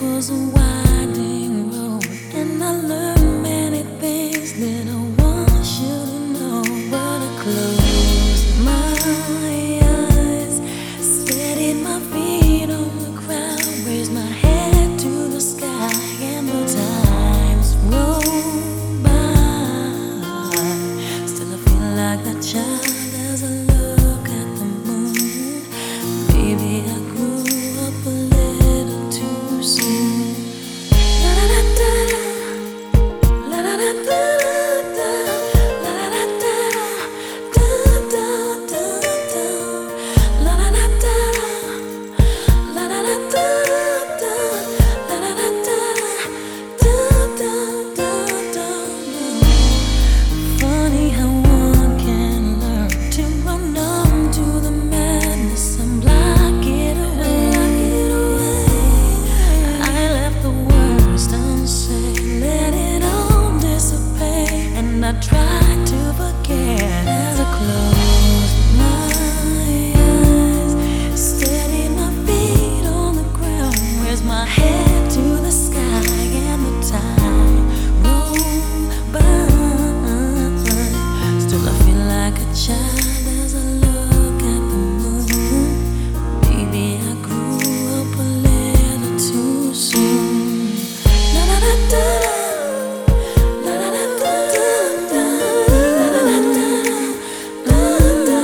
was a winding road, and I learned many things that I once should have known. But I closed my eyes, steadied my feet on the ground, raised my head to the sky, and the times roll by. Still I feel like a child as I look at the moon. Baby, I grew up a little too soon. La da da da da, la da da da da, la da da da da da da, la da da da, la da da da da, la da da da da da. Funny how one can learn to run numb to the madness and block it away. I left the worst unsaid, let it all dissipate, and I tried to forget as I closed my eyes, steadied my feet on the ground, raised my head to the sky, and the time rolled by. Still I feel like a child as I look at the moon. Maybe I grew up a little too soon. La da da da da, la da da da da, la da da da da,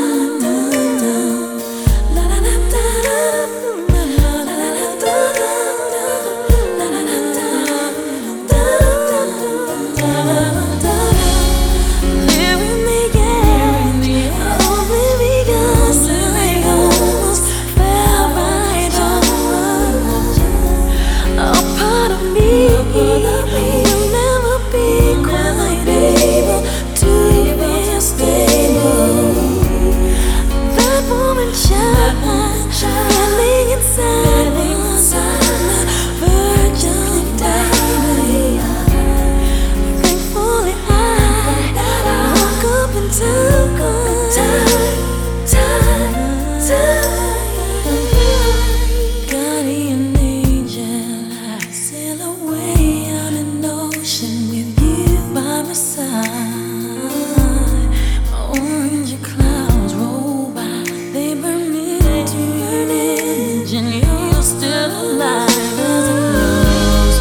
la da da da da, la da da da da, la da da da da. Live with me, yeah. Oblivious, I almost fell right over. A part of me will never be quite able to be stable. That woman shines, feeling inside was on the verge of dying. Thankfully, I woke up in time. Guardian angel, I sail away on an ocean with you by my side. My orange clouds roll by, they burn me to your image, and you're still alive. As I close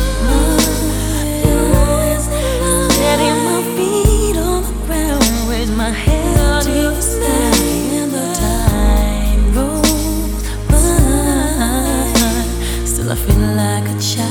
my eyes, steady my feet on the ground, raise my head to the sky, and the time rolls by. Still I feel like a child.